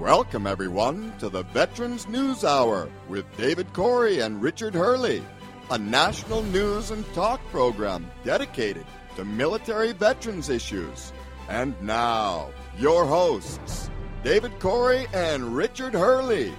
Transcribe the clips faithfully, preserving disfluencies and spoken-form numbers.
Welcome, everyone, to the Veterans News Hour with David Corey and Richard Hurley, a national news and talk program dedicated to military veterans issues. And now, your hosts, David Corey and Richard Hurley.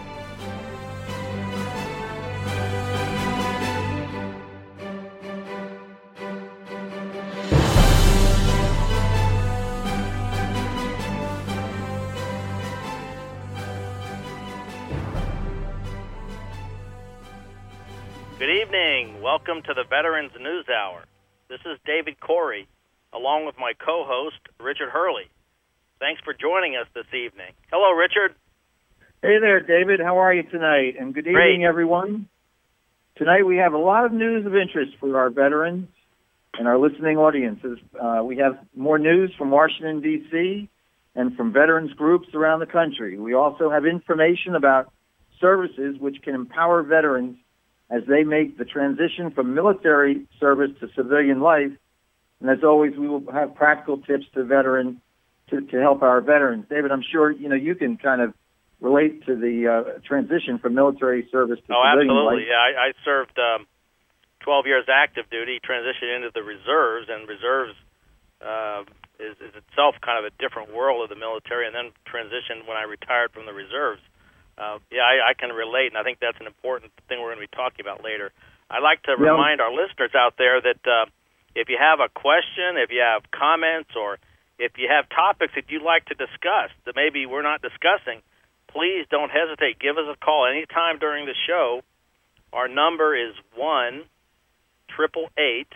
Good evening. Welcome to the Veterans News Hour. This is David Corey, along with my co-host, Richard Hurley. Thanks for joining us this evening. Hello, Richard. Hey there, David. How are you tonight? And good evening, Great. everyone. Tonight we have a lot of news of interest for our veterans and our listening audiences. Uh, we have more news from Washington, D C, and from veterans groups around the country. We also have information about services which can empower veterans as they make the transition from military service to civilian life. And as always, we will have practical tips to veterans to, to help our veterans. David, I'm sure you know you can kind of relate to the uh, transition from military service to oh, civilian absolutely. life. Yeah, I, I served um, twelve years active duty, transitioned into the reserves, and reserves uh, is, is itself kind of a different world of the military, and then transitioned when I retired from the reserves. Uh, yeah, I, I can relate, and I think that's an important thing we're going to be talking about later. I'd like to Yeah. remind our listeners out there that uh, if you have a question, if you have comments, or if you have topics that you'd like to discuss that maybe we're not discussing, please don't hesitate. Give us a call anytime during the show. Our number is one triple eight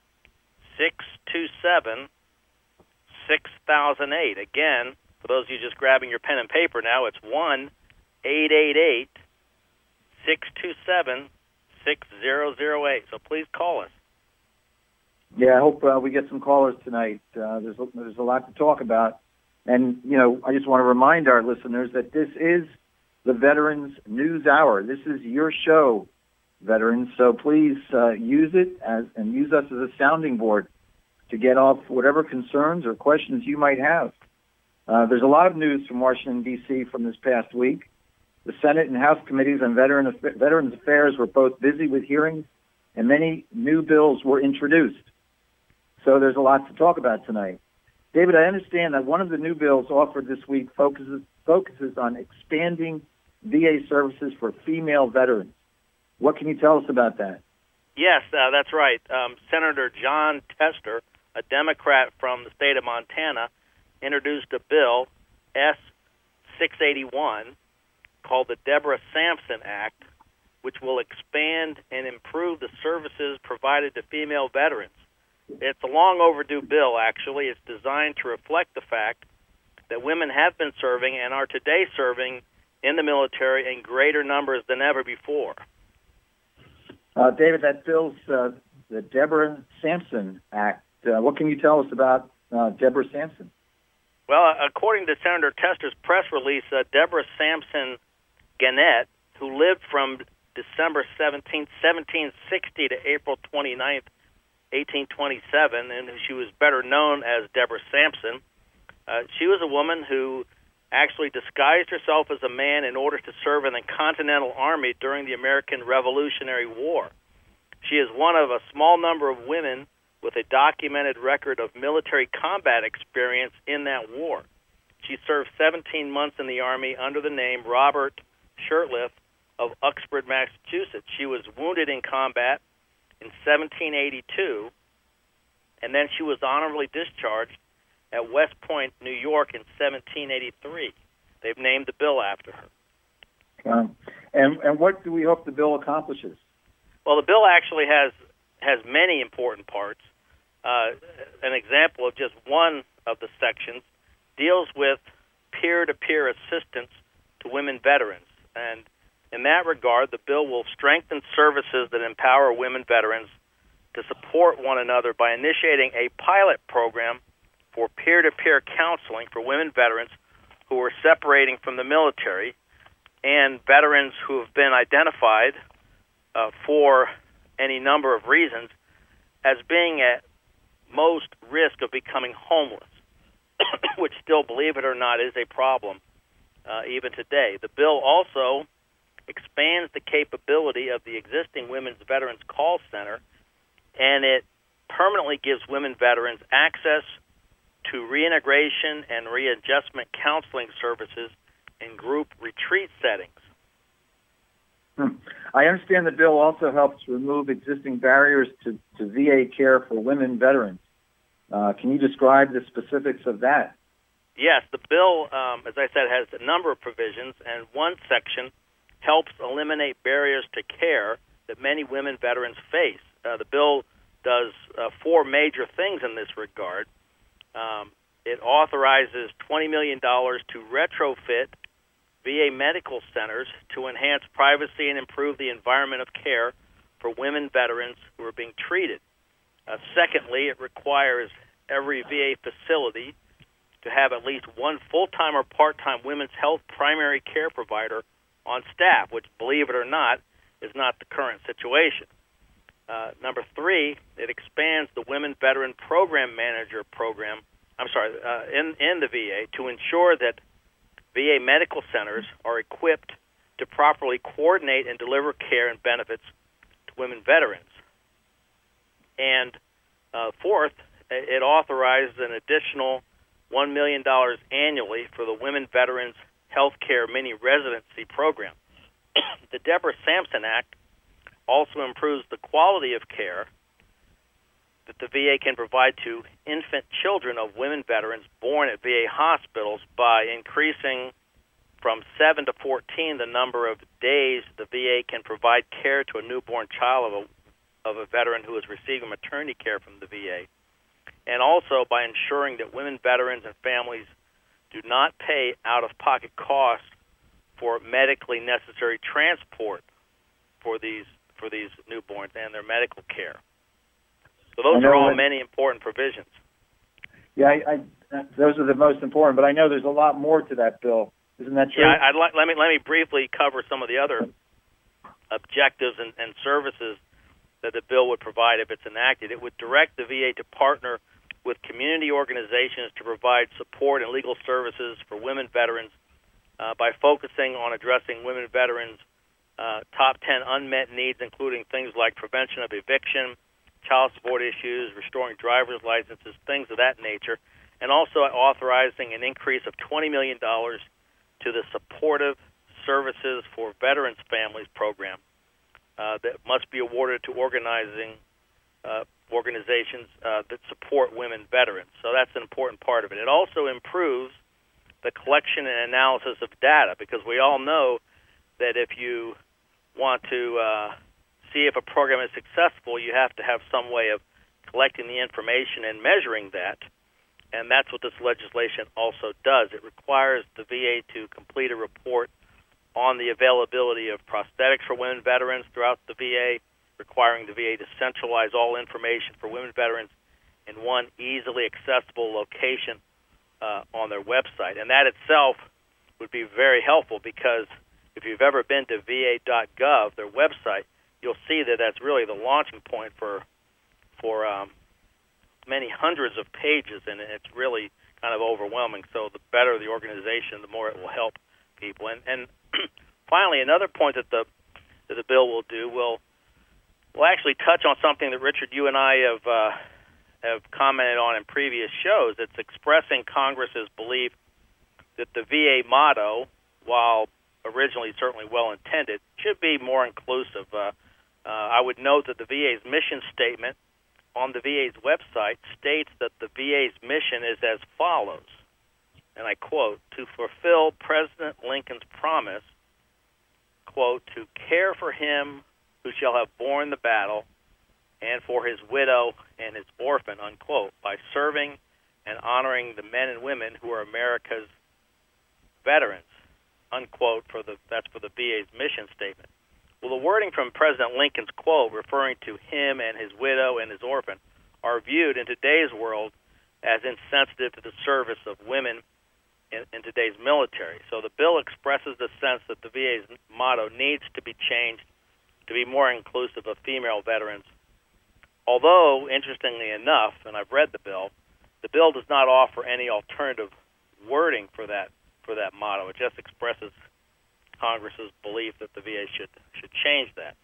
six two seven six thousand eight. Again, for those of you just grabbing your pen and paper now, it's one eight eight eight six two seven six zero zero eight. So please call us. Yeah, I hope uh, we get some callers tonight. Uh, there's a, there's a lot to talk about, and you know I just want to remind our listeners that this is the Veterans News Hour. This is your show, veterans. So please uh, use it as and use us as a sounding board to get off whatever concerns or questions you might have. Uh, there's a lot of news from Washington, D C from this past week. The Senate and House committees on Veteran, Veterans Affairs were both busy with hearings, and many new bills were introduced. So there's a lot to talk about tonight. David, I understand that one of the new bills offered this week focuses, focuses on expanding V A services for female veterans. What can you tell us about that? Yes, uh, that's right. Um, Senator Jon Tester, a Democrat from the state of Montana, introduced a bill, S six eighty-one, called the Deborah Sampson Act, which will expand and improve the services provided to female veterans. It's a long overdue bill, actually. It's designed to reflect the fact that women have been serving and are today serving in the military in greater numbers than ever before. Uh, David, that bill's uh, the Deborah Sampson Act. Uh, what can you tell us about uh, Deborah Sampson? Well, according to Senator Tester's press release, uh, Deborah Sampson Gannett, who lived from December seventeenth, seventeen sixty to April twenty-ninth, eighteen twenty-seven, and she was better known as Deborah Sampson. Uh, she was a woman who actually disguised herself as a man in order to serve in the Continental Army during the American Revolutionary War. She is one of a small number of women with a documented record of military combat experience in that war. She served seventeen months in the Army under the name Robert Shurtleff of Uxbridge, Massachusetts. She was wounded in combat in seventeen eighty-two, and then she was honorably discharged at West Point, New York in seventeen eighty-three. They've named the bill after her. Um, and, and what do we hope the bill accomplishes? Well, the bill actually has has many important parts. Uh, an example of just one of the sections deals with peer-to-peer assistance to women veterans. And in that regard, the bill will strengthen services that empower women veterans to support one another by initiating a pilot program for peer-to-peer counseling for women veterans who are separating from the military and veterans who have been identified uh, for any number of reasons as being at most risk of becoming homeless, which still, believe it or not, is a problem uh, even today. The bill also expands the capability of the existing Women's Veterans Call Center, and it permanently gives women veterans access to reintegration and readjustment counseling services in group retreat settings. Hmm. I understand the bill also helps remove existing barriers to, to V A care for women veterans. Uh, can you describe the specifics of that? Yes, the bill, um, as I said, has a number of provisions, and one section helps eliminate barriers to care that many women veterans face. Uh, the bill does uh, four major things in this regard. Um, it authorizes twenty million dollars to retrofit V A medical centers to enhance privacy and improve the environment of care for women veterans who are being treated. Uh, secondly, it requires every V A facility to have at least one full-time or part-time women's health primary care provider on staff, which, believe it or not, is not the current situation. Uh, number three, it expands the Women Veteran Program Manager program, I'm sorry, uh, in, in the V A to ensure that V A medical centers are equipped to properly coordinate and deliver care and benefits to women veterans. And uh, fourth, it authorizes an additional one million dollars annually for the Women Veterans Health Care Mini-Residency Program. The Deborah Sampson Act also improves the quality of care that the V A can provide to infant children of women veterans born at V A hospitals by increasing from seven to fourteen the number of days the V A can provide care to a newborn child of a, of a veteran who is receiving maternity care from the V A, and also by ensuring that women veterans and families do not pay out-of-pocket costs for medically necessary transport for these for these newborns and their medical care. So those are all that, many important provisions. Yeah, I, I, those are the most important, but I know there's a lot more to that bill. Isn't that true? Yeah, I'd like, let me let me briefly cover some of the other objectives and, and services that the bill would provide if it's enacted. It would direct the V A to partner with community organizations to provide support and legal services for women veterans uh, by focusing on addressing women veterans' uh, top ten unmet needs, including things like prevention of eviction, child support issues, restoring driver's licenses, things of that nature, and also authorizing an increase of twenty million dollars to the Supportive Services for Veterans Families program uh, that must be awarded to organizing uh, organizations uh, that support women veterans. So that's an important part of it. It also improves the collection and analysis of data, because we all know that if you want to uh, see if a program is successful, you have to have some way of collecting the information and measuring that, and that's what this legislation also does. It requires the V A to complete a report on the availability of prosthetics for women veterans throughout the V A, requiring the V A to centralize all information for women veterans in one easily accessible location uh, on their website. And that itself would be very helpful, because if you've ever been to V A dot gov, their website, you'll see that that's really the launching point for for um, many hundreds of pages, and it's really kind of overwhelming. So the better the organization, the more it will help people. And, and finally, another point that the that the bill will do will will actually touch on something that, Richard, you and I have uh, have commented on in previous shows. It's expressing Congress's belief that the V A motto, while originally certainly well-intended, should be more inclusive. Uh, uh, I would note that the V A's mission statement on the V A's website states that the V A's mission is as follows, and I quote, to fulfill President Lincoln's promise, quote, to care for him who shall have borne the battle and for his widow and his orphan, unquote, by serving and honoring the men and women who are America's veterans, unquote, for the that's for the V A's mission statement. Well, the wording from President Lincoln's quote referring to him and his widow and his orphan are viewed in today's world as insensitive to the service of women in, in today's military. So the bill expresses the sense that the V A's motto needs to be changed to be more inclusive of female veterans. Although, interestingly enough, and I've read the bill, the bill does not offer any alternative wording for that for that motto. It just expresses Congress's belief that the V A should should change that.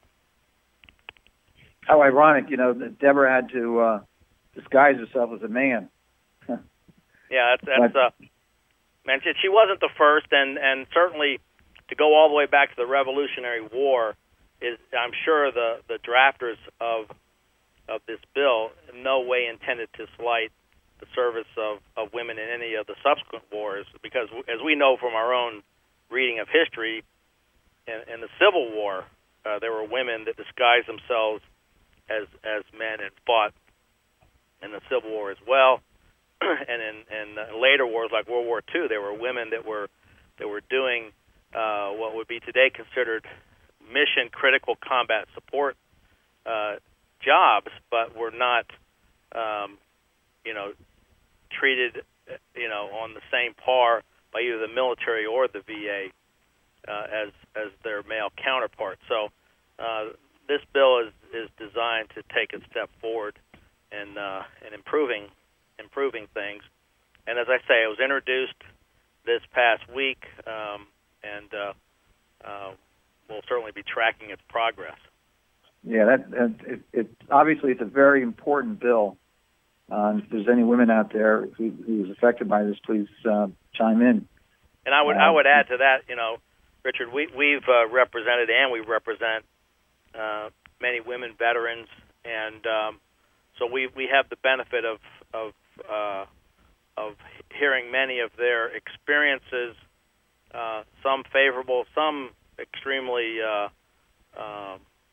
How ironic, you know, that Deborah had to uh, disguise herself as a man. Yeah, that's, that's uh, man, she wasn't the first, and, and certainly to go all the way back to the Revolutionary War is, I'm sure, the, the drafters of of this bill in no way intended to slight the service of, of women in any of the subsequent wars, because as we know from our own reading of history, in, in the Civil War, uh, there were women that disguised themselves as as men and fought in the Civil War as well. And in, in uh, later wars like World War Two, there were women that were that were doing uh, what would be today considered mission-critical combat support uh, jobs, but were not, um, you know, treated, you know, on the same par by either the military or the V A uh, as as their male counterparts. So uh, this bill is is designed to take a step forward in uh, in improving. improving things. And as I say, it was introduced this past week, um, and uh, uh, we'll certainly be tracking its progress. Yeah, that, that it, it obviously it's a very important bill. Uh, if there's any women out there who, who's affected by this, please uh, chime in. And I would uh, I would add to that, you know, Richard, we, we've uh, represented and we represent uh, many women veterans, and um, so we we have the benefit of of Uh, of hearing many of their experiences, uh, some favorable, some extremely uh, uh,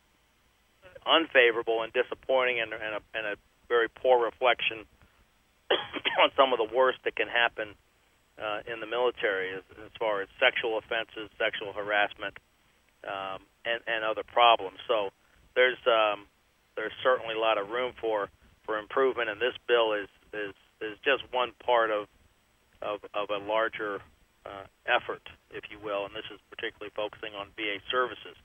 unfavorable and disappointing, and, and, a, and a very poor reflection on some of the worst that can happen uh, in the military as, as far as sexual offenses, sexual harassment, um, and, and other problems. So there's um, there's certainly a lot of room for, for improvement, and this bill is is is just one part of of, of a larger uh, effort, if you will, and this is particularly focusing on V A services.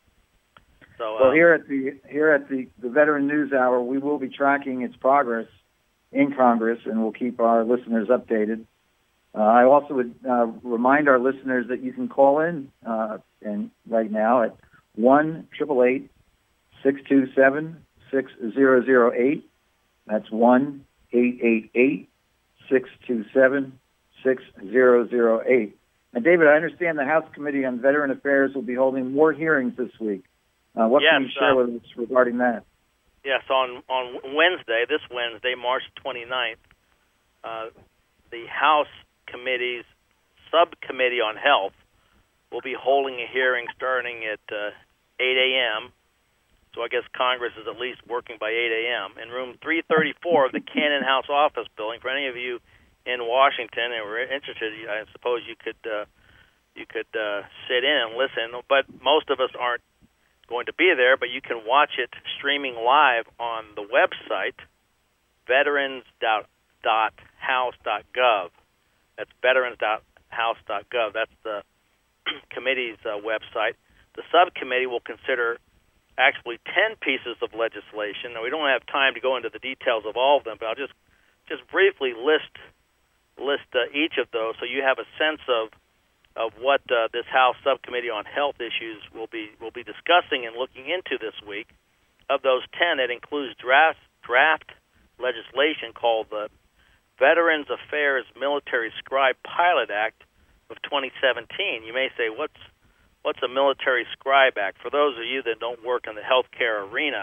So, well, um, here at the here at the, the Veteran News Hour, we will be tracking its progress in Congress, and we'll keep our listeners updated. Uh, I also would uh, remind our listeners that you can call in uh, and right now at one triple eight six two seven six zero zero eight. That's one eight eight eight six two seven six zero zero eight. And David, I understand the House Committee on Veteran Affairs will be holding more hearings this week. Uh, what yes, can you share uh, with us regarding that? Yes, on, on Wednesday, this Wednesday, March twenty-ninth, uh, the House Committee's Subcommittee on Health will be holding a hearing starting at uh, eight a.m., so I guess Congress is at least working by eight a.m. in room three thirty-four of the Cannon House Office Building. For any of you in Washington and were interested, I suppose you could uh, you could uh, sit in and listen. But most of us aren't going to be there. But you can watch it streaming live on the website veterans dot house dot gov. That's veterans dot house dot gov. That's the committee's uh, website. The subcommittee will consider actually ten pieces of legislation. Now, we don't have time to go into the details of all of them, but I'll just just briefly list list uh, each of those so you have a sense of of what uh, this House Subcommittee on Health Issues will be will be discussing and looking into this week. Of those ten, it includes draft draft legislation called the Veterans Affairs Military Scribe Pilot Act of twenty seventeen. You may say, what's What's a Military Scribe Act? For those of you that don't work in the healthcare arena,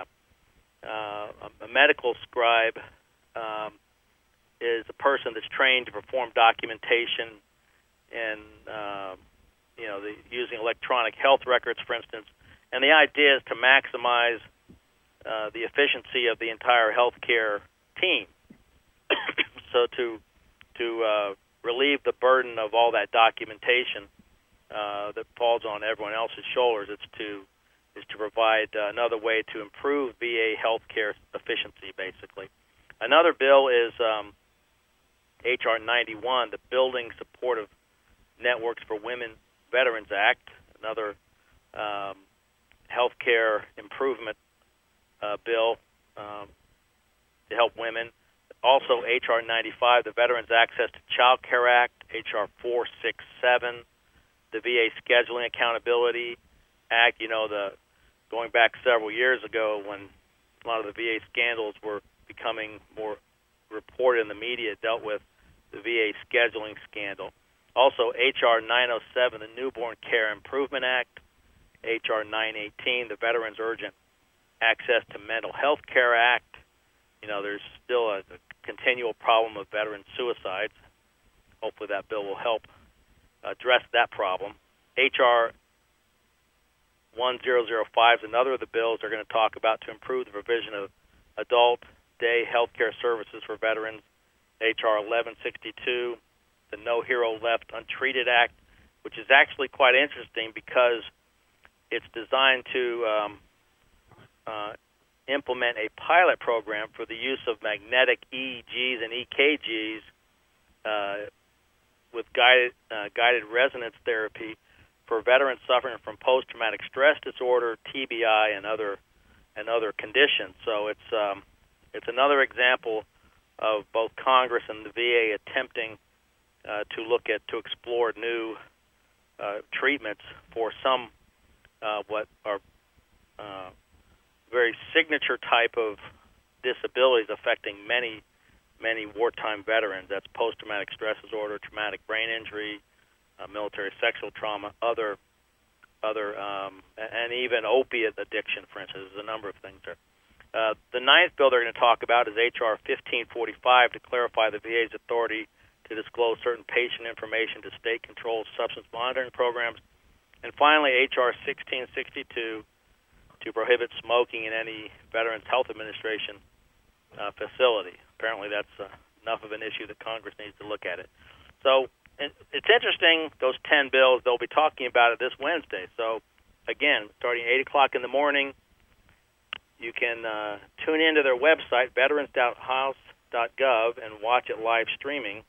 uh, a medical scribe um, is a person that's trained to perform documentation and, uh, you know, the, using electronic health records, for instance. And the idea is to maximize uh, the efficiency of the entire healthcare team. So to to uh, relieve the burden of all that documentation Uh, that falls on everyone else's shoulders. It's to is to provide uh, another way to improve V A healthcare efficiency, basically. Another bill is um, H R ninety-one, the Building Supportive Networks for Women Veterans Act, another um, healthcare improvement uh, bill um, to help women. Also, H R ninety-five, the Veterans Access to Child Care Act, H R four sixty-seven, the V A Scheduling Accountability Act. You know, the going back several years ago when a lot of the V A scandals were becoming more reported in the media, it dealt with the V A scheduling scandal. Also, H R nine oh seven, the Newborn Care Improvement Act, H R nine eighteen, the Veterans Urgent Access to Mental Health Care Act. You know, there's still a, a continual problem of veteran suicides. Hopefully that bill will help address that problem. H R ten oh five is another of the bills they're going to talk about to improve the provision of adult day health care services for veterans. H R eleven sixty-two, the No Hero Left Untreated Act, which is actually quite interesting because it's designed to um, uh, implement a pilot program for the use of magnetic E E Gs and E K Gs uh, with guided uh, guided resonance therapy for veterans suffering from post-traumatic stress disorder, T B I, and other and other conditions. So it's um, it's another example of both Congress and the V A attempting uh, to look at to explore new uh, treatments for some uh, what are uh, very signature type of disabilities affecting many many wartime veterans. That's post-traumatic stress disorder, traumatic brain injury, uh, military sexual trauma, other other um, and even opiate addiction, for instance. There's a number of things there. Uh, the ninth bill they're going to talk about is H R fifteen forty-five to clarify the V A's authority to disclose certain patient information to state-controlled substance monitoring programs. And finally, H R sixteen sixty-two to prohibit smoking in any Veterans Health Administration uh, facility. Apparently that's uh, enough of an issue that Congress needs to look at it. So it's interesting, those ten bills, they'll be talking about it this Wednesday. So, again, starting at eight o'clock in the morning, you can uh, tune into their website, veterans dot house dot gov, and watch it live streaming.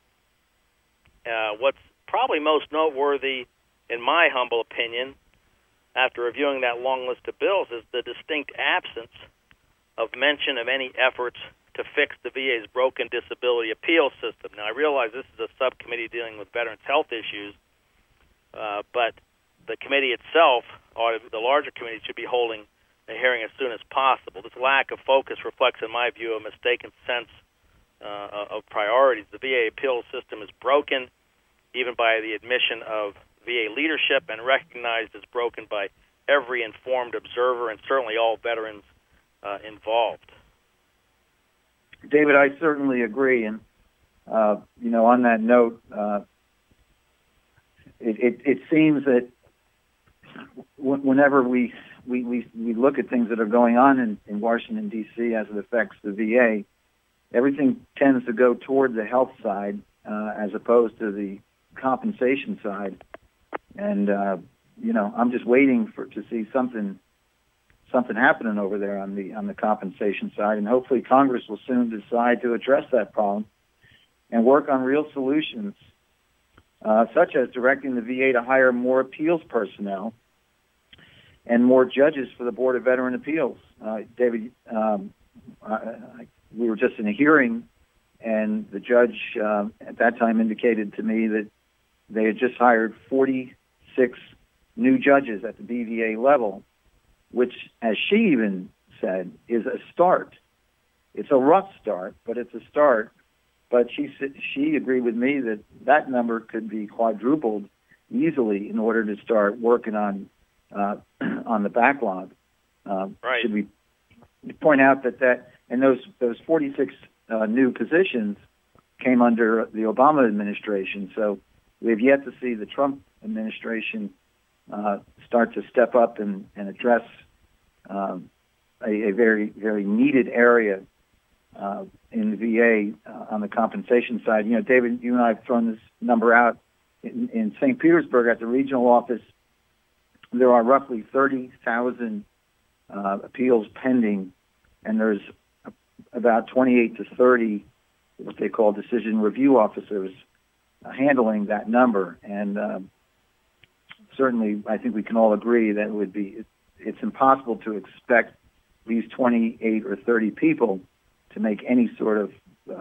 Uh, what's probably most noteworthy, in my humble opinion, after reviewing that long list of bills, is the distinct absence of mention of any efforts to fix the V A's broken disability appeal system. Now, I realize this is a subcommittee dealing with veterans' health issues, uh, but the committee itself, or the larger committee, should be holding a hearing as soon as possible. This lack of focus reflects, in my view, a mistaken sense uh, of priorities. The V A appeal system is broken, even by the admission of V A leadership, and recognized as broken by every informed observer and certainly all veterans uh, involved. David, I certainly agree. And, uh, you know, on that note, uh, it, it, it seems that w- whenever we, we, we, we look at things that are going on in, in Washington, D C as it affects the V A, everything tends to go toward the health side uh, as opposed to the compensation side. And, uh, you know, I'm just waiting for to see something something happening over there on the on the compensation side, and hopefully Congress will soon decide to address that problem and work on real solutions, uh, such as directing the V A to hire more appeals personnel and more judges for the Board of Veteran Appeals. Uh, David, um, I, I, we were just in a hearing, and the judge uh, at that time indicated to me that they had just hired forty-six new judges at the B V A level, which, as she even said, is a start. It's a rough start, but it's a start. But she she agreed with me that that number could be quadrupled easily in order to start working on uh, on the backlog. Uh, right. Should we point out that that and those those forty-six uh, new positions came under the Obama administration, so we have yet to see the Trump administration Uh, start to step up and, and address um, a, a very, very needed area uh, in the V A uh, on the compensation side. You know, David, you and I have thrown this number out. In, in Saint Petersburg at the regional office, there are roughly thirty thousand uh, appeals pending, and there's about twenty-eight to thirty what they call decision review officers uh, handling that number. And uh, certainly, I think we can all agree that it would be, it's impossible to expect these twenty-eight or thirty people to make any sort of uh,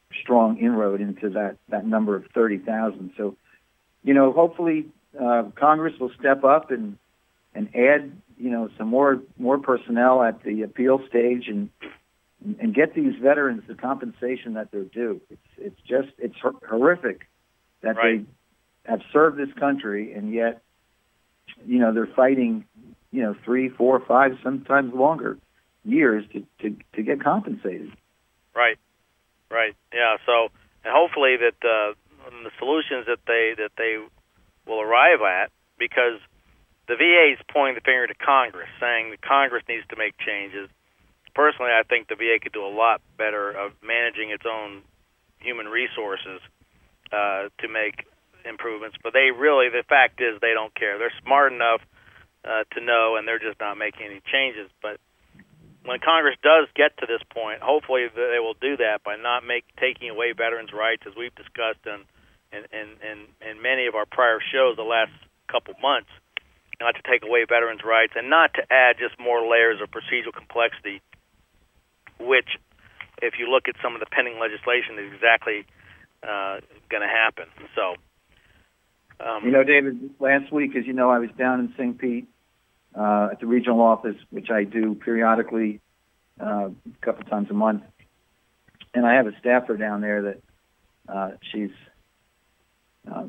strong inroad into that, that number of thirty thousand. So, you know, hopefully uh, Congress will step up and and add, you know, some more more personnel at the appeal stage and and get these veterans the compensation that they're due. It's it's just it's horrific that right. they have served this country and yet, you know, they're fighting, you know, three, four, five, sometimes longer years to, to, to get compensated. Right, right, yeah. So, and hopefully that uh, the solutions that they that they will arrive at, because the V A is pointing the finger to Congress, saying that Congress needs to make changes. Personally, I think the V A could do a lot better of managing its own human resources uh, to make improvements. But they really, the fact is, they don't care. They're smart enough uh, to know, and they're just not making any changes. But when Congress does get to this point, hopefully they will do that by not make taking away veterans' rights, as we've discussed in in, in, in, in many of our prior shows the last couple months, not to take away veterans' rights and not to add just more layers of procedural complexity, which, if you look at some of the pending legislation, is exactly uh, going to happen. So, um, you know, David, last week, as you know, I was down in Saint Pete uh, at the regional office, which I do periodically uh, a couple times a month, and I have a staffer down there that uh, she's uh,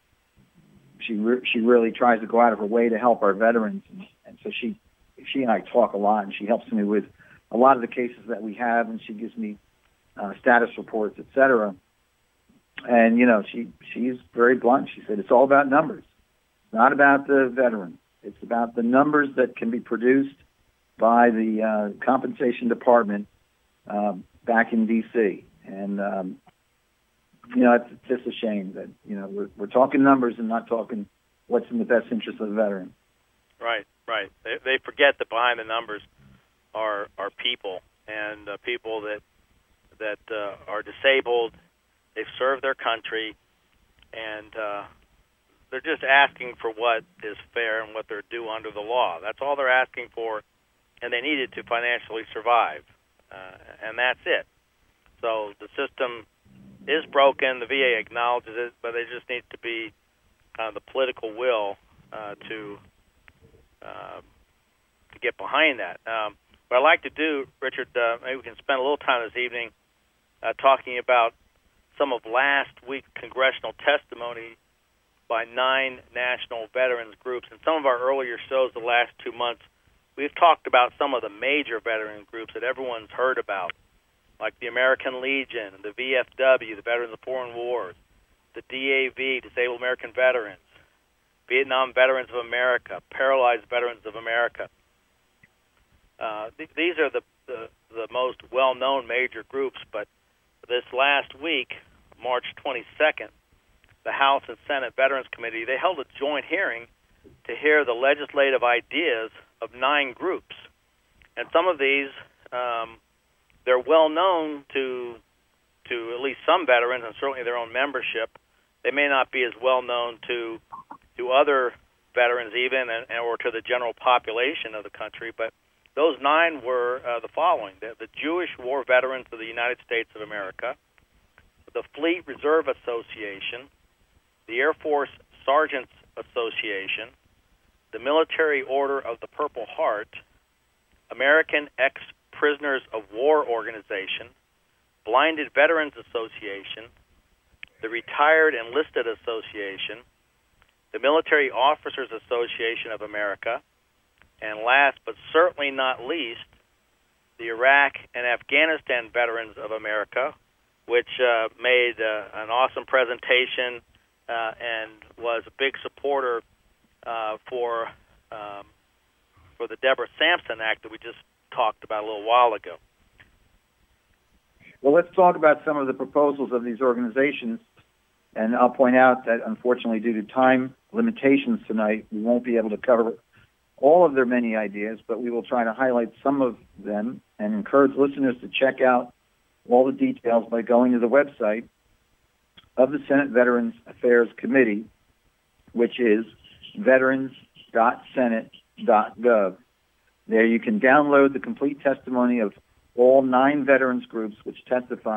she re- she really tries to go out of her way to help our veterans, and, and so she she and I talk a lot, and she helps me with a lot of the cases that we have, and she gives me uh, status reports, et cetera. And, you know, she she's very blunt. She said, it's all about numbers. It's not about the veteran. It's about the numbers that can be produced by the uh, compensation department um, back in D C And, um, you know, it's, it's just a shame that, you know, we're, we're talking numbers and not talking what's in the best interest of the veteran. Right, right. They, they forget that behind the numbers are are people, and uh, people that that uh, are disabled. They've served their country, and uh, they're just asking for what is fair and what they're due under the law. That's all they're asking for, and they need it to financially survive, uh, and that's it. So the system is broken. The V A acknowledges it, but there just needs to be kind of the political will uh, to uh, to get behind that. Um, What I'd like to do, Richard, uh, maybe we can spend a little time this evening uh, talking about some of last week's congressional testimony by nine national veterans groups. In some of our earlier shows the last two months, we've talked about some of the major veteran groups that everyone's heard about, like the American Legion, the V F W, the Veterans of Foreign Wars, the D A V, Disabled American Veterans, Vietnam Veterans of America, Paralyzed Veterans of America. Uh, th- these are the, the, the most well-known major groups, but this last week, March twenty-second, the House and Senate Veterans Committee, they held a joint hearing to hear the legislative ideas of nine groups. And some of these, um, they're well-known to, to at least some veterans and certainly their own membership. They may not be as well-known to, to other veterans even and, or to the general population of the country, but those nine were uh, the following: the, the Jewish War Veterans of the United States of America, the Fleet Reserve Association, the Air Force Sergeants Association, the Military Order of the Purple Heart, American Ex-Prisoners of War Organization, Blinded Veterans Association, the Retired Enlisted Association, the Military Officers Association of America, and last but certainly not least, the Iraq and Afghanistan Veterans of America, which uh, made uh, an awesome presentation uh, and was a big supporter uh, for um, for the Deborah Sampson Act that we just talked about a little while ago. Well, let's talk about some of the proposals of these organizations. And I'll point out that, unfortunately, due to time limitations tonight, we won't be able to cover all of their many ideas, but we will try to highlight some of them and encourage listeners to check out all the details by going to the website of the Senate Veterans Affairs Committee, which is veterans dot senate dot gov. There you can download the complete testimony of all nine veterans groups which testified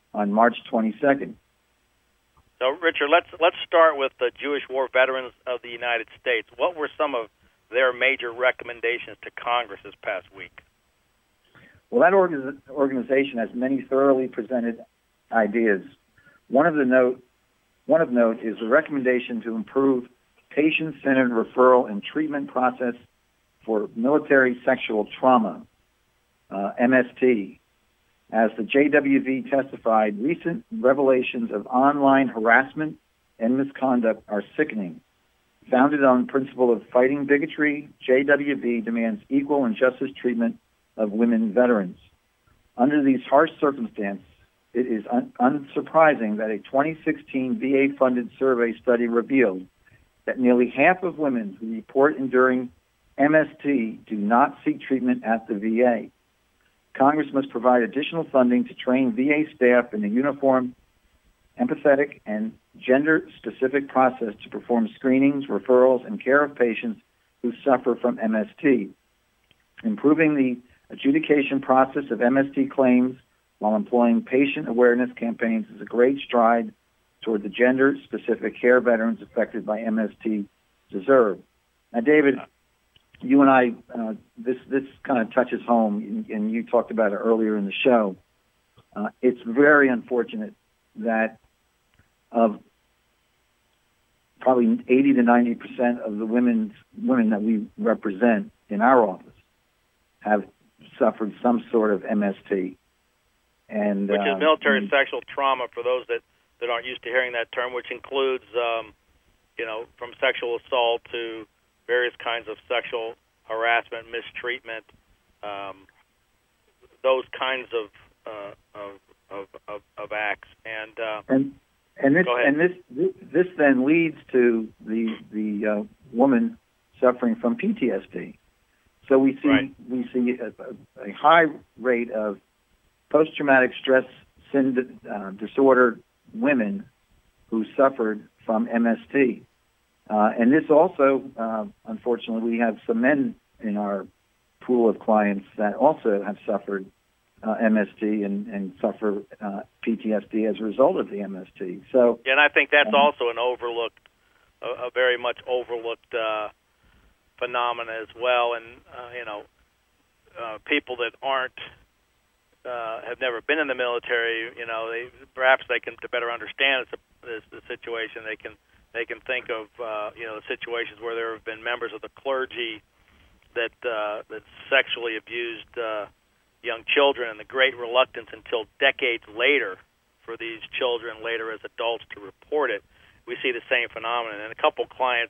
on March twenty-second. So, Richard, let's let's start with the Jewish War Veterans of the United States. What were some of their major recommendations to Congress this past week? Well, that orga- organization has many thoroughly presented ideas. One of the note, one of note is the recommendation to improve patient-centered referral and treatment process for military sexual trauma, uh, M S T. As the J W V testified, recent revelations of online harassment and misconduct are sickening. Founded on the principle of fighting bigotry, J W V demands equal and justice treatment of women veterans. Under these harsh circumstances, it is un- unsurprising that a twenty sixteen V A-funded survey study revealed that nearly half of women who report enduring M S T do not seek treatment at the V A. Congress must provide additional funding to train V A staff in a uniform, empathetic, and gender-specific process to perform screenings, referrals, and care of patients who suffer from M S T. Improving the adjudication process of M S T claims while employing patient awareness campaigns is a great stride toward the gender-specific care veterans affected by M S T deserve. Now, David, you and I, uh, this this kind of touches home, and you talked about it earlier in the show. Uh, it's very unfortunate that of probably eighty to ninety percent of the women's, women that we represent in our office have suffered some sort of M S T. And, which uh, is military and, sexual trauma, for those that, that aren't used to hearing that term, which includes, um, you know, from sexual assault to various kinds of sexual harassment, mistreatment, um, those kinds of, uh, of, of, of, of acts. And, uh, and and this and this, this this then leads to the the uh, woman suffering from P T S D. So we see right. we see a, a high rate of post-traumatic stress synd- uh, disorder women who suffered from M S T. Uh, and this also, uh, unfortunately, we have some men in our pool of clients that also have suffered uh, M S T and, and suffer uh, P T S D as a result of the M S T. So, yeah, and I think that's um, also an overlooked, a, a very much overlooked uh, phenomena as well. And uh, you know, uh, people that aren't uh, have never been in the military, you know, they perhaps they can to better understand this, this the situation. They can. They can think of uh, you know situations where there have been members of the clergy that uh, that sexually abused uh, young children, and the great reluctance until decades later for these children later as adults to report it. We see the same phenomenon. And a couple clients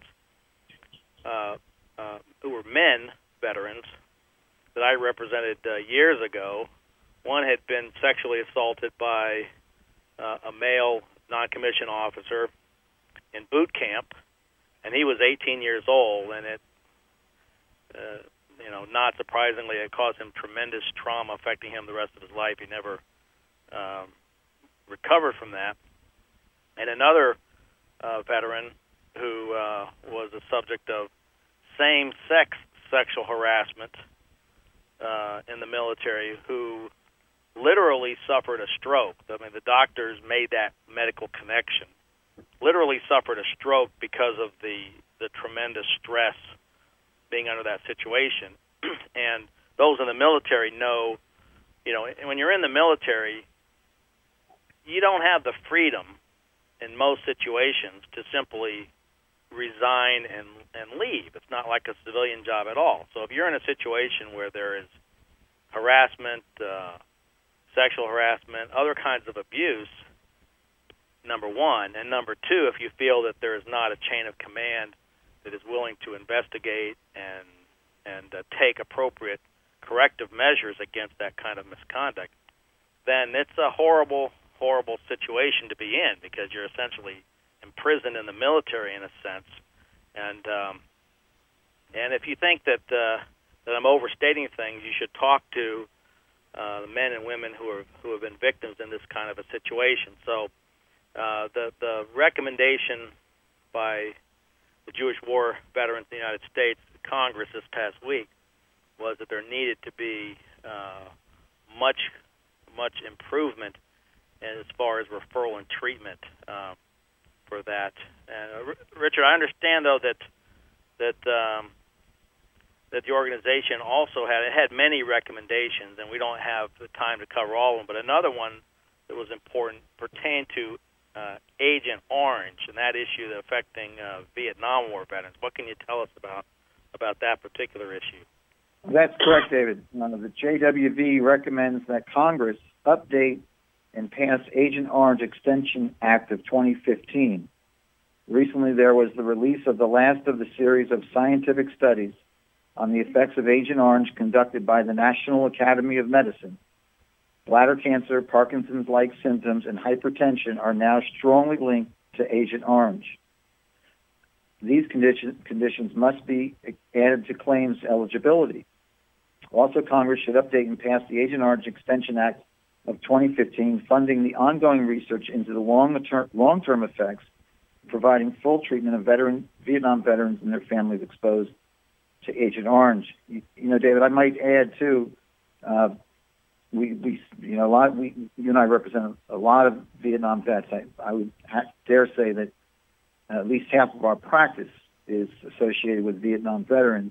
uh, uh, who were men veterans that I represented uh, years ago. One had been sexually assaulted by uh, a male non-commissioned officer in boot camp, and he was eighteen years old, and it, uh, you know, not surprisingly, it caused him tremendous trauma, affecting him the rest of his life. He never um, recovered from that. And another uh, veteran who uh, was a subject of same-sex sexual harassment uh, in the military, who literally suffered a stroke. I mean, the doctors made that medical connection. Literally suffered a stroke because of the, the tremendous stress being under that situation. And those in the military know, you know, when you're in the military, you don't have the freedom in most situations to simply resign and, and leave. It's not like a civilian job at all. So if you're in a situation where there is harassment, uh, sexual harassment, other kinds of abuse, number one, and number two, if you feel that there is not a chain of command that is willing to investigate and and uh, take appropriate corrective measures against that kind of misconduct, then it's a horrible, horrible situation to be in, because you're essentially imprisoned in the military in a sense. And um, and if you think that uh, that I'm overstating things, you should talk to uh, the men and women who are who have been victims in this kind of a situation. So. Uh, the the recommendation by the Jewish War Veterans of the United States Congress this past week was that there needed to be uh, much much improvement as far as referral and treatment uh, for that. And uh, R- Richard, I understand though that that um, that the organization also had it had many recommendations, and we don't have the time to cover all of them. But another one that was important pertained to uh, Agent Orange and that issue that affecting uh, Vietnam War veterans. What can you tell us about about that particular issue? That's correct, David. Uh, the J W V recommends that Congress update and pass Agent Orange Extension Act of twenty fifteen. Recently, there was the release of the last of the series of scientific studies on the effects of Agent Orange conducted by the National Academy of Medicine. Bladder cancer, Parkinson's-like symptoms, and hypertension are now strongly linked to Agent Orange. These condition, conditions must be added to claims eligibility. Also, Congress should update and pass the Agent Orange Extension Act of twenty fifteen, funding the ongoing research into the long-term, long-term effects, providing full treatment of veteran, Vietnam veterans and their families exposed to Agent Orange. You, you know, David, I might add too. Uh, we, we, you know, a lot. We, you and I represent a lot of Vietnam vets. I, I would ha- dare say that at least half of our practice is associated with Vietnam veterans,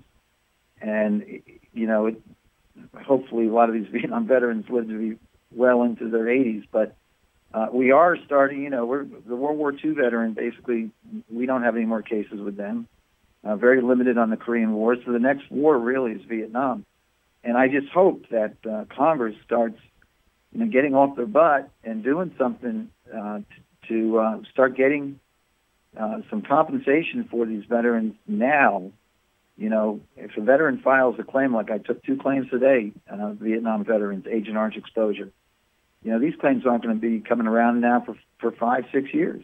and you know, it, hopefully, a lot of these Vietnam veterans live to be well into their eighties. But uh, we are starting. You know, we're the World War Two veteran. Basically, we don't have any more cases with them. Uh, very limited on the Korean War. So the next war really is Vietnam. And I just hope that uh, Congress starts, you know, getting off their butt and doing something uh, t- to uh, start getting uh, some compensation for these veterans now. You know, if a veteran files a claim, like I took two claims today, uh, Vietnam veterans, Agent Orange exposure, you know, these claims aren't going to be coming around now for, for five, six years.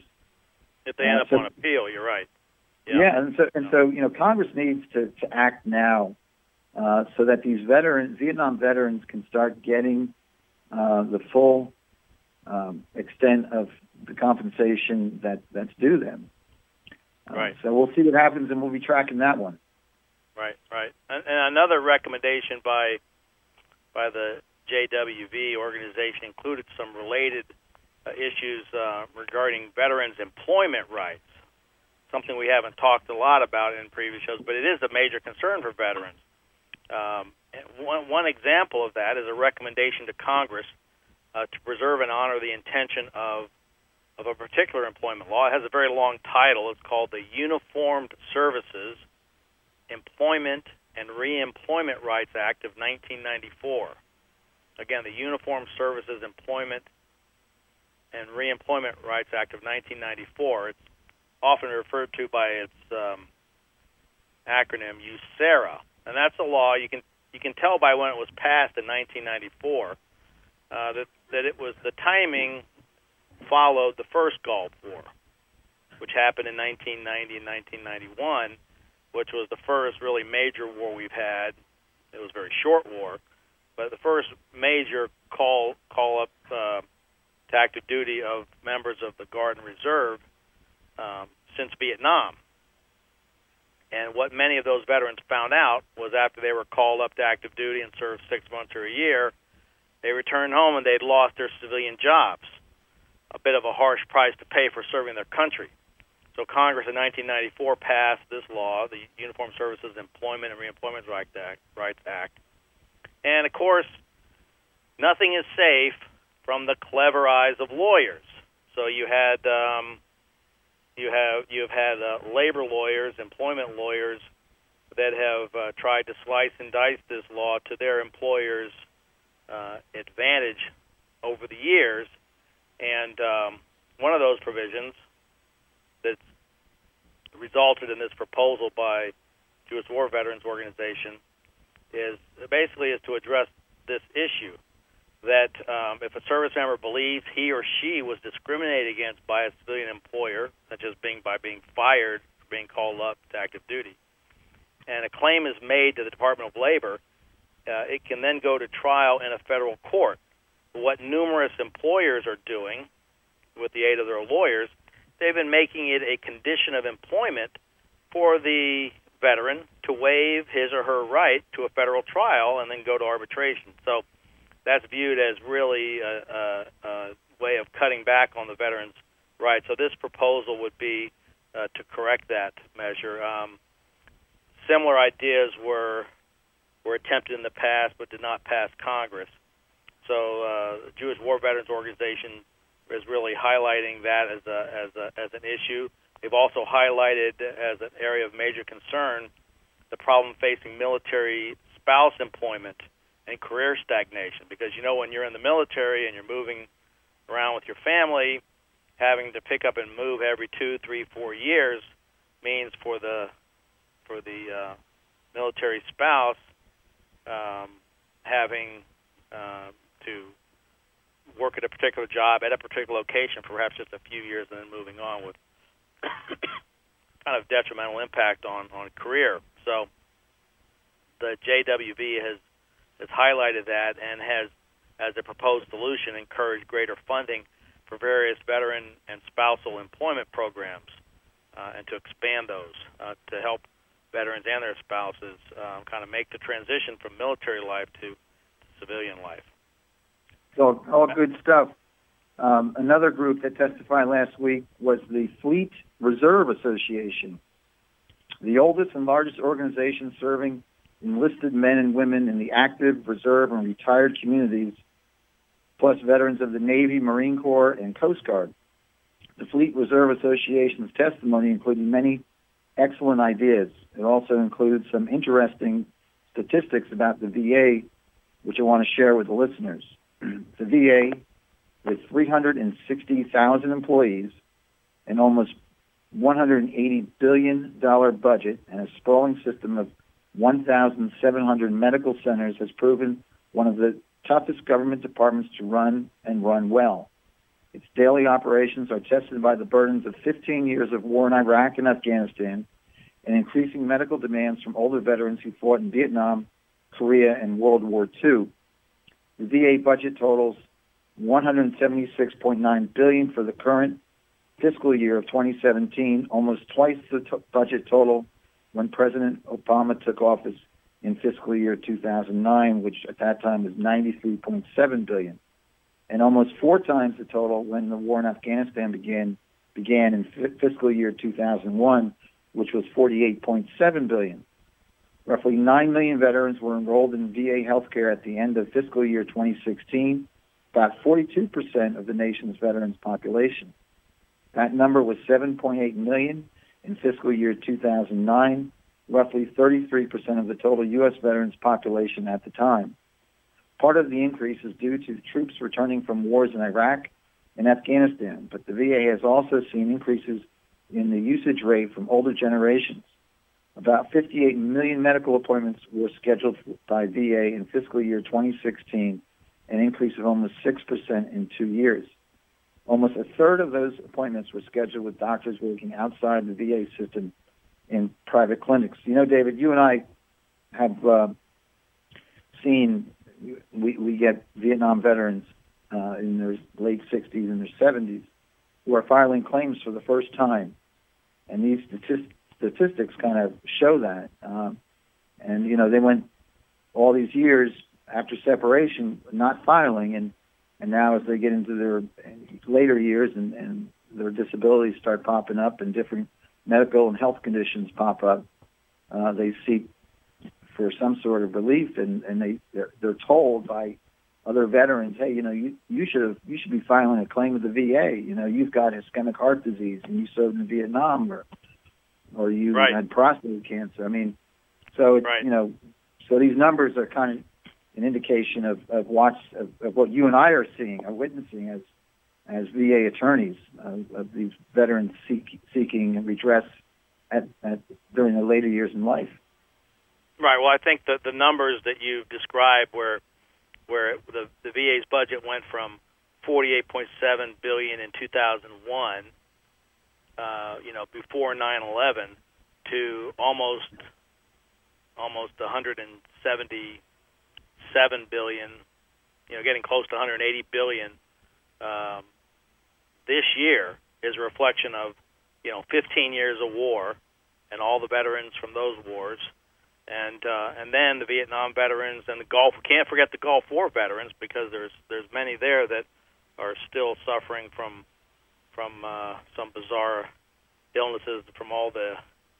If they end uh, up so, on appeal, you're right. Yeah. yeah, and so and so, you know, Congress needs to, to act now. Uh, so that these veterans, Vietnam veterans, can start getting uh, the full um, extent of the compensation that, that's due them. Uh, right. So we'll see what happens, and we'll be tracking that one. Right, right. And, and another recommendation by by the J W V organization included some related uh, issues uh, regarding veterans' employment rights, something we haven't talked a lot about in previous shows, but it is a major concern for veterans. Um, one, one example of that is a recommendation to Congress uh, to preserve and honor the intention of of a particular employment law. It has a very long title. It's called the Uniformed Services Employment and Reemployment Rights Act of nineteen ninety-four. Again, the Uniformed Services Employment and Reemployment Rights Act of nineteen ninety-four. It's often referred to by its um, acronym USERRA. And that's a law you can you can tell by when it was passed in nineteen ninety-four uh, that that it was the timing followed the first Gulf War, which happened in nineteen ninety and nineteen ninety-one, which was the first really major war we've had. It was a very short war, but the first major call call up uh, to active duty of members of the Guard and Reserve um, since Vietnam. And what many of those veterans found out was after they were called up to active duty and served six months or a year, they returned home and they'd lost their civilian jobs, a bit of a harsh price to pay for serving their country. So Congress in nineteen ninety-four passed this law, the Uniformed Services Employment and Reemployment Rights Act, Rights Act. And, of course, nothing is safe from the clever eyes of lawyers. So you had... Um, You have you have had uh, labor lawyers, employment lawyers that have uh, tried to slice and dice this law to their employers' uh, advantage over the years, and um, one of those provisions that resulted in this proposal by Jewish War Veterans Organization is basically is to address this issue. That um, if a service member believes he or she was discriminated against by a civilian employer, such as being by being fired for being called up to active duty, and a claim is made to the Department of Labor, uh, it can then go to trial in a federal court. What numerous employers are doing, with the aid of their lawyers, they've been making it a condition of employment for the veteran to waive his or her right to a federal trial and then go to arbitration. So that's viewed as really uh, uh, uh, way of cutting back on the veterans' rights. So this proposal would be uh, to correct that measure. Um, similar ideas were were attempted in the past but did not pass Congress. So uh, the Jewish War Veterans Organization is really highlighting that as a, as a, as an issue. They've also highlighted as an area of major concern the problem facing military spouse employment and career stagnation. Because, you know, when you're in the military and you're moving around with your family, having to pick up and move every two, three, four years means for the for the uh, military spouse um, having uh, to work at a particular job at a particular location for perhaps just a few years and then moving on with kind of detrimental impact on, on career. So the J W V has, has highlighted that and has, as a proposed solution, encouraged greater funding for various veteran and spousal employment programs uh, and to expand those uh, to help veterans and their spouses um, kind of make the transition from military life to civilian life. So all good stuff. Um, another group that testified last week was the Fleet Reserve Association, the oldest and largest organization serving enlisted men and women in the active, reserve, and retired communities, plus veterans of the Navy, Marine Corps, and Coast Guard. The Fleet Reserve Association's testimony included many excellent ideas. It also includes some interesting statistics about the V A, which I want to share with the listeners. The V A, with three hundred sixty thousand employees, an almost one hundred eighty billion dollars budget, and a sprawling system of one thousand seven hundred medical centers, has proven one of the toughest government departments to run and run well. Its daily operations are tested by the burdens of fifteen years of war in Iraq and Afghanistan and increasing medical demands from older veterans who fought in Vietnam, Korea, and World War Two. The V A budget totals one hundred seventy-six point nine billion dollars for the current fiscal year of twenty seventeen, almost twice the t- budget total when President Obama took office in fiscal year two thousand nine, which at that time was ninety-three point seven billion dollars, and almost four times the total when the war in Afghanistan began began in f- fiscal year two thousand one, which was forty-eight point seven billion dollars. Roughly nine million veterans were enrolled in V A healthcare at the end of fiscal year twenty sixteen, about forty-two percent of the nation's veterans population. That number was seven point eight million in fiscal year two thousand nine, roughly thirty-three percent of the total U S veterans population at the time. Part of the increase is due to troops returning from wars in Iraq and Afghanistan, but the V A has also seen increases in the usage rate from older generations. About fifty-eight million medical appointments were scheduled by V A in fiscal year twenty sixteen, an increase of almost six percent in two years. Almost a third of those appointments were scheduled with doctors working outside the V A system in private clinics. You know, David, you and I have uh, seen, we, we get Vietnam veterans uh, in their late sixties and their seventies who are filing claims for the first time. And these statistics Statistics kind of show that. Um, and, you know, they went all these years after separation not filing, and, and now as they get into their later years and, and their disabilities start popping up and different medical and health conditions pop up, uh, they seek for some sort of relief, and, and they, they're, they're told by other veterans, hey, you know, you, you should have, you should be filing a claim with the V A. You know, you've got ischemic heart disease and you served in Vietnam, or or you right. had prostate cancer. I mean, so, it's, right. you know, so these numbers are kind of an indication of, of, what's, of, of what you and I are seeing, are witnessing as as V A attorneys, uh, of these veterans seek, seeking redress at, at, during the later years in life. Right. Well, I think that the numbers that you described where where the, the V A's budget went from forty-eight point seven billion dollars in two thousand one, Uh, you know, before nine eleven, to almost almost one hundred seventy-seven billion dollars, you know, getting close to one hundred eighty billion dollars um, this year, is a reflection of, you know, fifteen years of war and all the veterans from those wars, and uh, and then the Vietnam veterans and the Gulf. We can't forget the Gulf War veterans, because there's there's many there that are still suffering from from uh, some bizarre illnesses from all the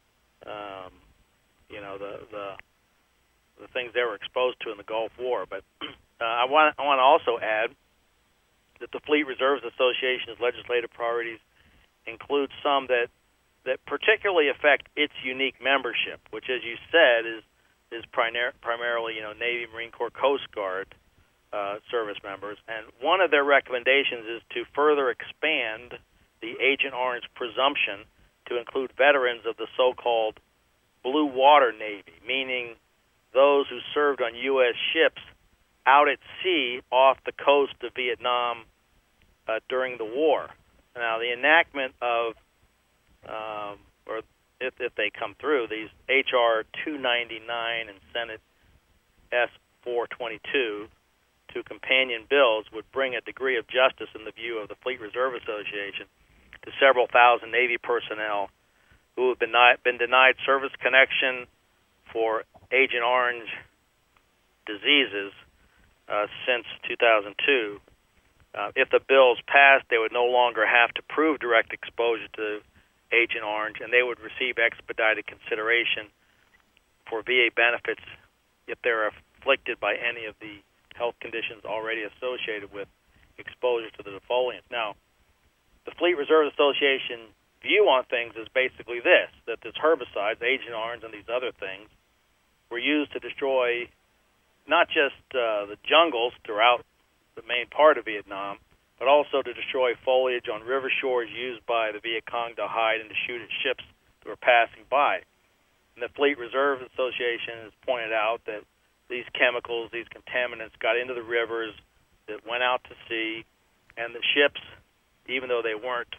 um, you know the, the the things they were exposed to in the Gulf War. But uh, I want I want to also add that the Fleet Reserves Association's legislative priorities include some that that particularly affect its unique membership, which, as you said, is is primar- primarily you know Navy, Marine Corps, Coast Guard uh, service members. And one of their recommendations is to further expand the Agent Orange presumption to include veterans of the so-called Blue Water Navy, meaning those who served on U S ships out at sea off the coast of Vietnam uh, during the war. Now, the enactment of, um, or if, if they come through, these H R two ninety-nine and Senate S four twenty-two, two companion bills, would bring a degree of justice in the view of the Fleet Reserve Association to several thousand Navy personnel who have been, not, been denied service connection for Agent Orange diseases uh, since two thousand two. Uh, if the bills passed, they would no longer have to prove direct exposure to Agent Orange, and they would receive expedited consideration for V A benefits if they're afflicted by any of the health conditions already associated with exposure to the defoliants. Now, the Fleet Reserve Association view on things is basically this, that this herbicides, Agent Orange and these other things, were used to destroy not just uh, the jungles throughout the main part of Vietnam, but also to destroy foliage on river shores used by the Viet Cong to hide and to shoot at ships that were passing by. And the Fleet Reserve Association has pointed out that these chemicals, these contaminants, got into the rivers that went out to sea, and the ships, even though they weren't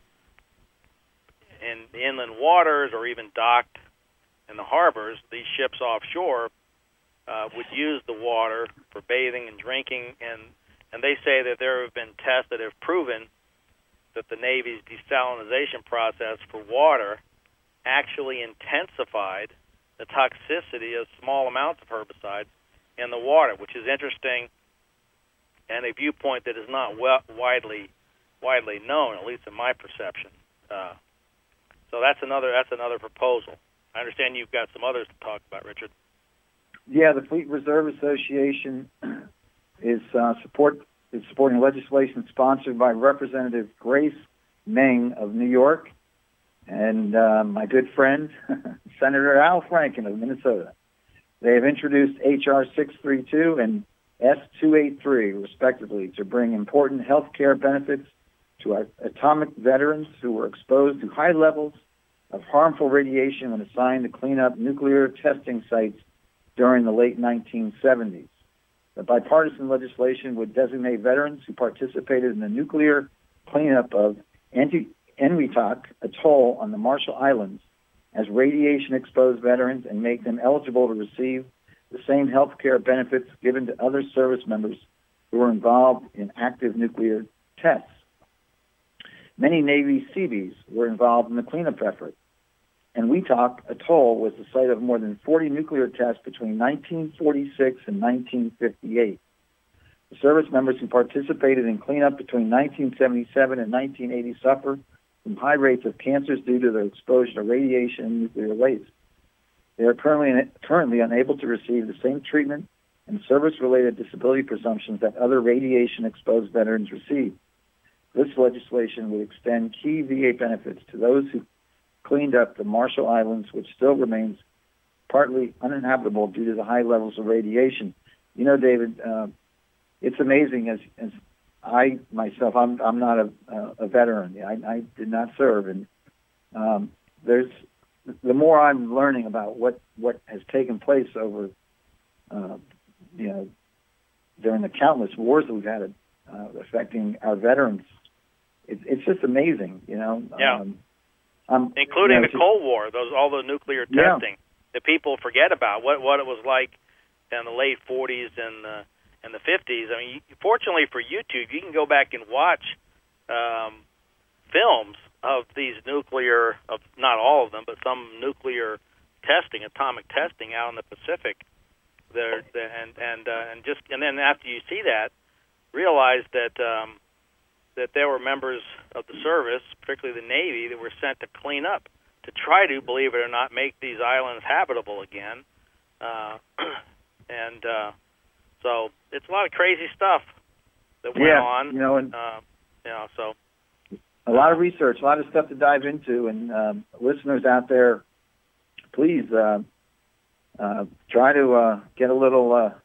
in the inland waters or even docked in the harbors, these ships offshore uh, would use the water for bathing and drinking, and and they say that there have been tests that have proven that the Navy's desalinization process for water actually intensified the toxicity of small amounts of herbicides in the water, which is interesting and a viewpoint that is not well, widely widely known, at least in my perception. Uh, so that's another that's another proposal. I understand you've got some others to talk about, Richard. Yeah, the Fleet Reserve Association is uh, support is supporting legislation sponsored by Representative Grace Meng of New York and uh, my good friend Senator Al Franken of Minnesota. They have introduced H R six thirty-two and S two eighty-three, respectively, to bring important health care benefits to our atomic veterans who were exposed to high levels of harmful radiation when assigned to clean up nuclear testing sites during the late nineteen seventies. The bipartisan legislation would designate veterans who participated in the nuclear cleanup of Enewetak Atoll on the Marshall Islands as radiation-exposed veterans and make them eligible to receive the same health care benefits given to other service members who were involved in active nuclear tests. Many Navy Seabees were involved in the cleanup effort, and Wetak Atoll was the site of more than forty nuclear tests between nineteen forty-six and nineteen fifty-eight. The service members who participated in cleanup between nineteen seventy-seven and nineteen eighty suffered from high rates of cancers due to their exposure to radiation and nuclear waste. They are currently currently unable to receive the same treatment and service-related disability presumptions that other radiation-exposed veterans receive. This legislation would extend key V A benefits to those who cleaned up the Marshall Islands, which still remains partly uninhabitable due to the high levels of radiation. You know, David, uh, it's amazing. As, as I myself, I'm I'm not a, a veteran. I, I did not serve, and um, there's the more I'm learning about what, what has taken place over, uh, you know, during the countless wars that we've had uh, affecting our veterans. It, it's just amazing, you know. Yeah. Um, Um, including you know, the Cold War, those all the nuclear testing yeah. that people forget about. What what it was like in the late forties and the and the fifties. I mean, fortunately for YouTube, you can go back and watch um, films of these nuclear, of not all of them, but some nuclear testing, atomic testing out in the Pacific. There and and uh, and just and then after you see that, realize that um, that there were members of the service, particularly the Navy, that were sent to clean up, to try to, believe it or not, make these islands habitable again. Uh, and uh, so it's a lot of crazy stuff that went yeah, on. You know, and uh, you know, so a lot of research, a lot of stuff to dive into. And um, listeners out there, please uh, uh, try to uh, get a little uh,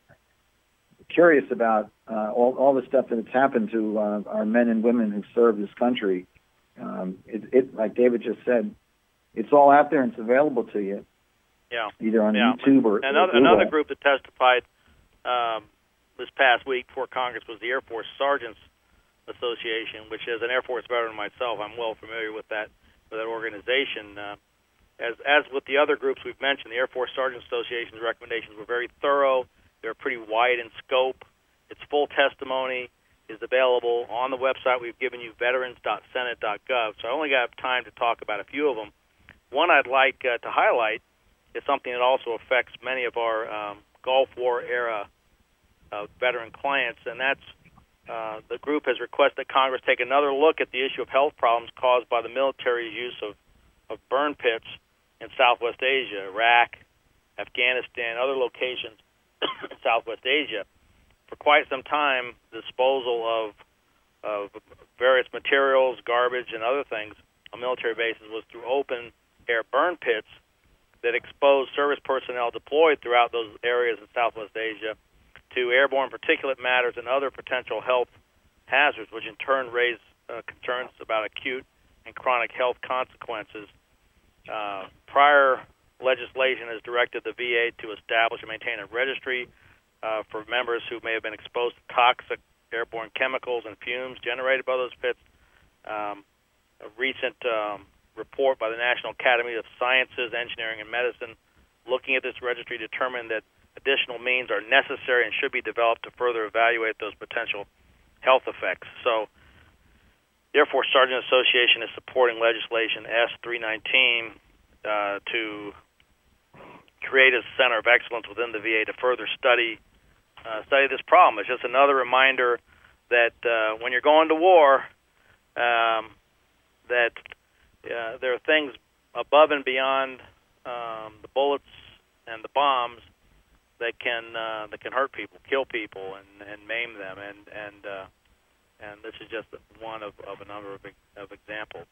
curious about uh, all, all the stuff that has happened to uh, our men and women who serve this country. Um, it, it, like David just said, it's all out there and it's available to you. Yeah. Either on yeah. YouTube or another, or another group that testified um, this past week before Congress was the Air Force Sergeants Association, which, as an Air Force veteran myself, I'm well familiar with that with that organization. Uh, as as with the other groups we've mentioned, the Air Force Sergeants Association's recommendations were very thorough. They're pretty wide in scope. Its full testimony is available on the website we've given you, veterans dot senate dot gov. So I only got time to talk about a few of them. One I'd like uh, to highlight is something that also affects many of our um, Gulf War era uh, veteran clients, and that's uh, the group has requested that Congress take another look at the issue of health problems caused by the military's use of, of burn pits in Southwest Asia, Iraq, Afghanistan, other locations in Southwest Asia. For quite some time, the disposal of of various materials, garbage, and other things on military bases was through open-air burn pits that exposed service personnel deployed throughout those areas in Southwest Asia to airborne particulate matters and other potential health hazards, which in turn raised uh, concerns about acute and chronic health consequences. Uh, prior legislation has directed the V A to establish and maintain a registry uh, for members who may have been exposed to toxic airborne chemicals and fumes generated by those pits. Um, a recent um, report by the National Academy of Sciences, Engineering, and Medicine looking at this registry determined that additional means are necessary and should be developed to further evaluate those potential health effects. So the Air Force Sergeant Association is supporting legislation S three nineteen uh, to create a center of excellence within the V A to further study uh, study this problem. It's just another reminder that uh, when you're going to war, um, that uh, there are things above and beyond um, the bullets and the bombs that can uh, that can hurt people, kill people, and, and maim them, and and uh, and this is just one of, of a number of, of examples.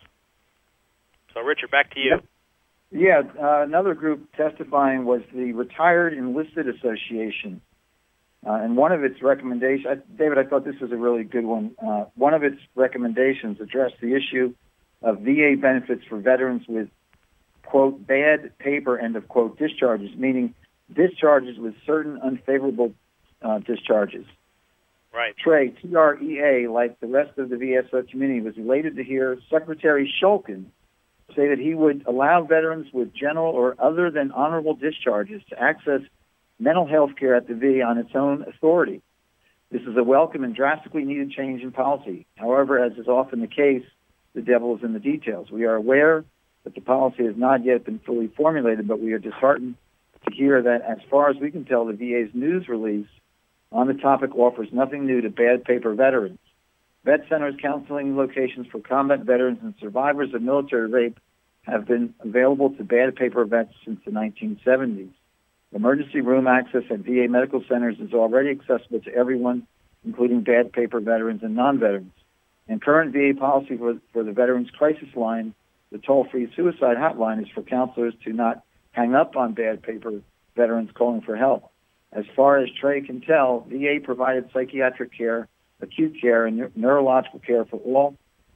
So, Richard, back to you. Yep. Yeah, uh, another group testifying was the Retired Enlisted Association, uh, and one of its recommendations, I, David, I thought this was a really good one. Uh, one of its recommendations addressed the issue of V A benefits for veterans with, quote, bad paper, end of quote, discharges, meaning discharges with certain unfavorable uh, discharges. Right. Trey, T R E A, like the rest of the V S O community, was elated to hear Secretary Shulkin say that he would allow veterans with general or other than honorable discharges to access mental health care at the V A on its own authority. This is a welcome and drastically needed change in policy. However, as is often the case, the devil is in the details. We are aware that the policy has not yet been fully formulated, but we are disheartened to hear that, as far as we can tell, the V A's news release on the topic offers nothing new to bad paper veterans. Vet centers, counseling locations for combat veterans and survivors of military rape have been available to bad paper vets since the nineteen seventies. Emergency room access at V A medical centers is already accessible to everyone, including bad paper veterans and non-veterans. And current V A policy for, for the Veterans Crisis Line, the toll-free suicide hotline, is for counselors to not hang up on bad paper veterans calling for help. As far as Trey can tell, V A provided psychiatric care, acute care, and ne- neurological care for all,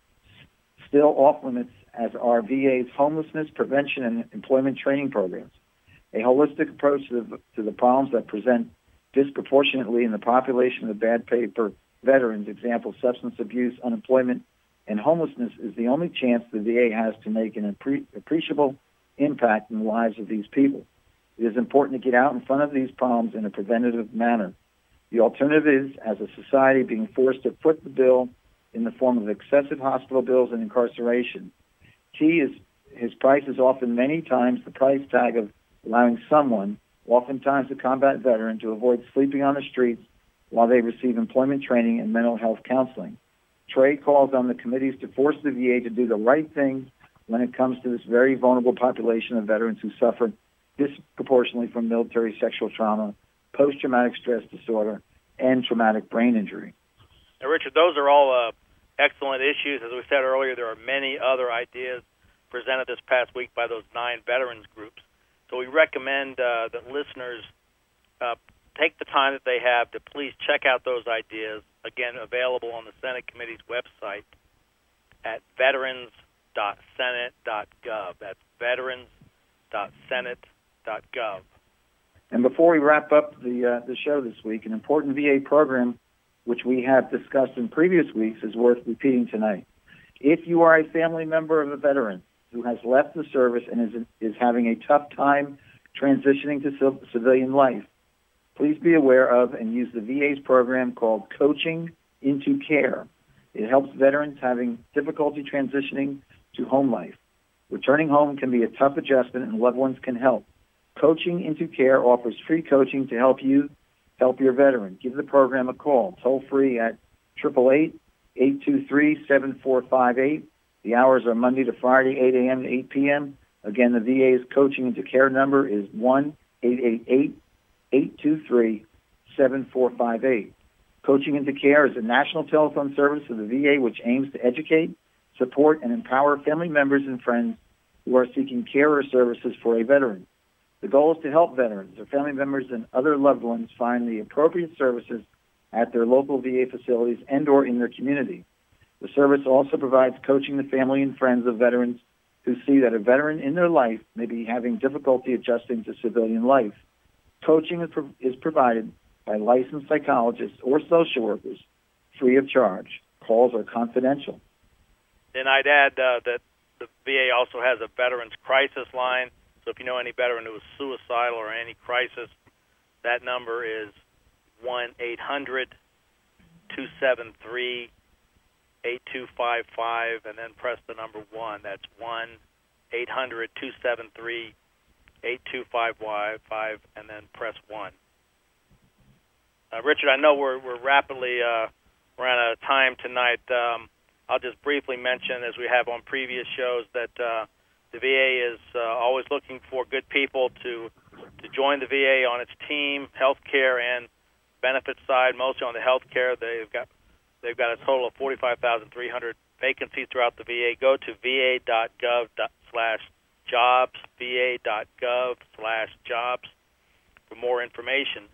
still off limits as are V A's homelessness prevention and employment training programs. A holistic approach to the, to the problems that present disproportionately in the population of bad paper veterans, example, substance abuse, unemployment, and homelessness, is the only chance the V A has to make an appre- appreciable impact in the lives of these people. It is important to get out in front of these problems in a preventative manner. The alternative is, as a society, being forced to foot the bill in the form of excessive hospital bills and incarceration. Key is his price is often many times the price tag of allowing someone, oftentimes a combat veteran, to avoid sleeping on the streets while they receive employment training and mental health counseling. Trey calls on the committees to force the V A to do the right thing when it comes to this very vulnerable population of veterans who suffer disproportionately from military sexual trauma, post-traumatic stress disorder, and traumatic brain injury. Now, Richard, those are all uh, excellent issues. As we said earlier, there are many other ideas presented this past week by those nine veterans groups. So we recommend uh, that listeners uh, take the time that they have to please check out those ideas, again, available on the Senate Committee's website at veterans dot senate dot gov. That's veterans dot senate dot gov. And before we wrap up the uh, the show this week, an important V A program which we have discussed in previous weeks is worth repeating tonight. If you are a family member of a veteran who has left the service and is is having a tough time transitioning to civ- civilian life, please be aware of and use the V A's program called Coaching into Care. It helps veterans having difficulty transitioning to home life. Returning home can be a tough adjustment, and loved ones can help. Coaching into Care offers free coaching to help you help your veteran. Give the program a call, toll free at eight eight eight, eight two three, seven four five eight. The hours are Monday to Friday, eight a.m. to eight p.m. Again, the V A's Coaching into Care number is one eight eight eight, eight two three, seven four five eight. Coaching into Care is a national telephone service of the V A which aims to educate, support, and empower family members and friends who are seeking care or services for a veteran. The goal is to help veterans, their family members, and other loved ones find the appropriate services at their local V A facilities and or in their community. The service also provides coaching to family and friends of veterans who see that a veteran in their life may be having difficulty adjusting to civilian life. Coaching is, pro- is provided by licensed psychologists or social workers, free of charge. Calls are confidential. And I'd add uh, that the V A also has a veterans crisis line. So if you know any veteran who is suicidal or any crisis, that number is one eight hundred, two seven three, eight two five five, and then press the number one. That's one eight hundred, two seven three, eight two five five, and then press one. Uh, Richard, I know we're we're rapidly uh, running out of time tonight. Um, I'll just briefly mention, as we have on previous shows, that uh, the V A is uh, always looking for good people to to join the V A on its team, healthcare and benefits side. Mostly on the healthcare, they've got they've got a total of forty-five thousand three hundred vacancies throughout the V A. Go to va.gov slash jobs, va.gov slash jobs for more information.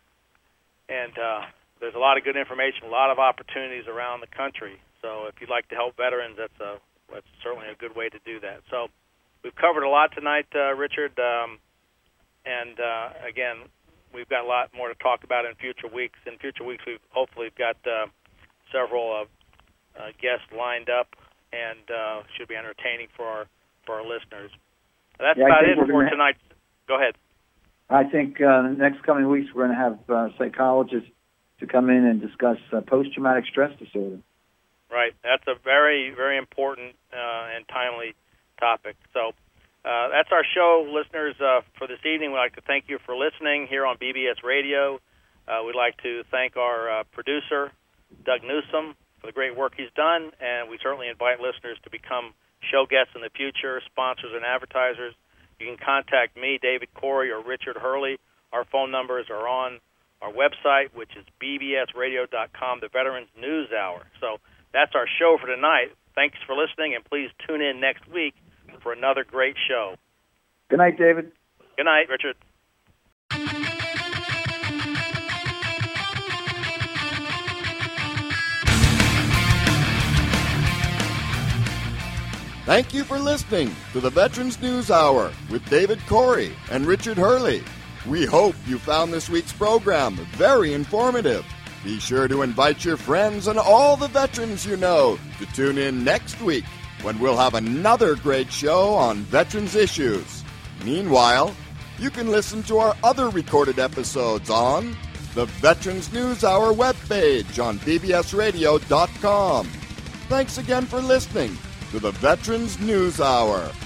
And uh, there's a lot of good information, a lot of opportunities around the country. So if you'd like to help veterans, that's a that's certainly a good way to do that. So we've covered a lot tonight, uh, Richard. Um, and uh, again, we've got a lot more to talk about in future weeks. In future weeks, we've hopefully got uh, several uh, uh, guests lined up, and uh, should be entertaining for our for our listeners. That's yeah, about it for gonna... tonight. Go ahead. I think uh, the next coming weeks we're going to have uh, psychologists to come in and discuss uh, post-traumatic stress disorder. Right. That's a very, very important uh, and timely topic. So uh, that's our show, listeners, uh, for this evening. We'd like to thank you for listening here on B B S Radio. Uh, we'd like to thank our uh, producer, Doug Newsom, for the great work he's done, and we certainly invite listeners to become show guests in the future, sponsors and advertisers. You can contact me, David Corey, or Richard Hurley. Our phone numbers are on our website, which is b b s radio dot com, the Veterans News Hour. So that's our show for tonight. Thanks for listening, and please tune in next week for another great show. Good night, David. Good night, Richard. Thank you for listening to the Veterans News Hour with David Corey and Richard Hurley. We hope you found this week's program very informative. Be sure to invite your friends and all the veterans you know to tune in next week when we'll have another great show on veterans issues. Meanwhile, you can listen to our other recorded episodes on the Veterans News Hour webpage on b b s radio dot com. Thanks again for listening to the Veterans News Hour.